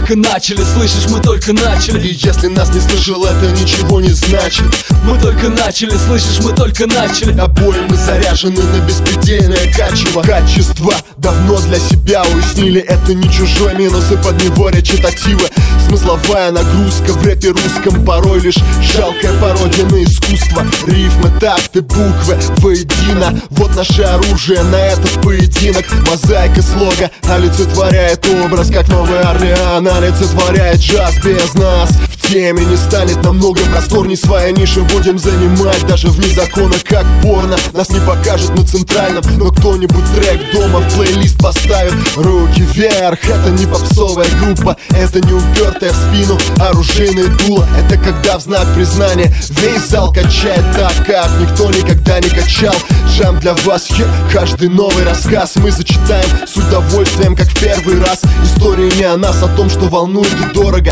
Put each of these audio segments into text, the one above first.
только начали, слышишь, мы только начали. И если нас не слышал, это ничего не значит. Мы только начали, слышишь, мы только начали. Обои мы заряжены на беспредельное качество давно для себя уяснили. Это не чужой минус и подневоле читатива. Смысловая нагрузка в рэпе русском порой лишь жалкая пародия на искусство. Рифмы, такты, буквы воедино, вот наше оружие на этот поединок. Мозаика слога олицетворяет образ, как Новый Орлеан олицетворяет джаз без нас. В теме не станет намного просторней, своя ниша будем занимать даже вне закона, как порно. Нас не покажут на центральном, но кто-нибудь трек дома в плейлист поставит. Руки вверх, это не попсовая группа, это не упертая в спину оружейное дуло. Это когда в знак признания весь зал качает так, как никто никогда не качал. Жам для вас, каждый новый рассказ мы зачитаем с удовольствием, как в первый раз. История не о нас, о том, что волнует и дорого.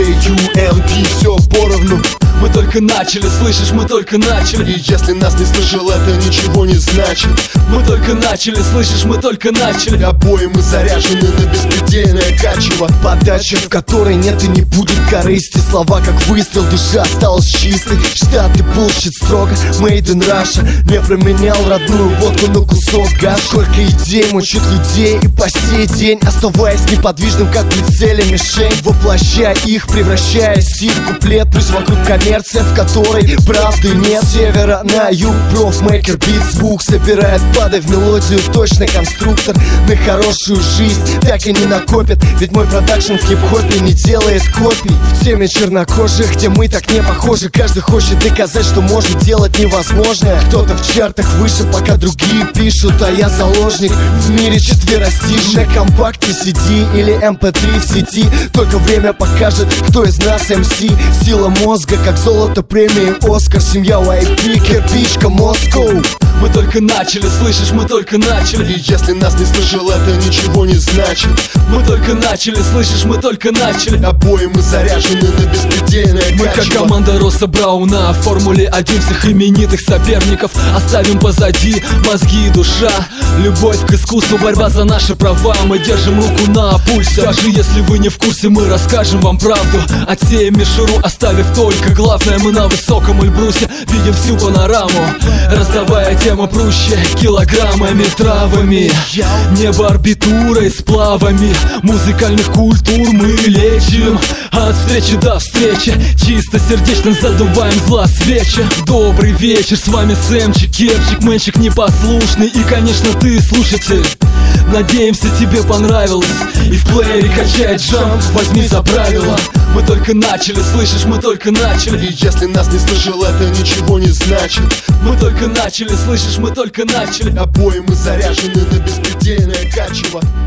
J-U-M-P, все поровну. Мы только начали, слышишь, мы только начали. И если нас не слышал, это ничего не значит. Мы только начали, слышишь, мы только начали. Обои мы заряжены на беспредельное качество. Подача, в которой нет и не будет корысти. Слова как выстрел, душа осталась чистой. Штаты булщит строго, made in Russia. Не променял родную водку на кусок газ. Сколько идей мучит людей и по сей день, оставаясь неподвижным, как прицеле мишень, воплощая их, превращая силь в куплет. Пусть вокруг коммерция, в которой правды нет. С севера на юг, профмейкер бит, звук собирает, падая в мелодию, точно конструктор. На хорошую жизнь так и не накопит, ведь мой продакшн в хип-хопе не делает копий. В теме чернокожих, где мы так не похожи, каждый хочет доказать, что может делать невозможное. Кто-то в чартах выше, пока другие пишут, а я заложник в мире четверостишей. На компакте CD или MP3 в сети, только время покажет, кто из нас MC. Сила мозга, как золото премии Оскар. Семья YP, кирпичка, Москва. Мы только начали, слышишь, мы только начали. И если нас не слышал, это ничего не значит. Мы только начали, слышишь, мы только начали. Обои мы заряжены на беспредельное Мы как качество. команда Росса Брауна в Формуле 1 всех именитых соперников оставим позади. Мозги и душа, любовь к искусству, борьба за наши права. Мы держим руку на пульсе. Даже если вы не в курсе, мы расскажем вам правду. Отсеем мишуру, оставив только главное. Мы на высоком Эльбрусе видим всю панораму, раздавая тему проще килограммами, травами. Небо арбитурой, сплавами музыкальных культур мы лечим. От встречи до встречи, чисто сердечно задуваем зла свечи. Добрый вечер, с вами Сэмчик, Кепчик, мэнчик непослушный. И, конечно, ты, слушатель. Надеемся, тебе понравилось. И в плеере качает джамп, возьми за правило. Мы только начали, слышишь, мы только начали. И если нас не слышал, это ничего не значит. Мы только начали, слышишь, мы только начали. Обои мы заряжены на беспредельное качество.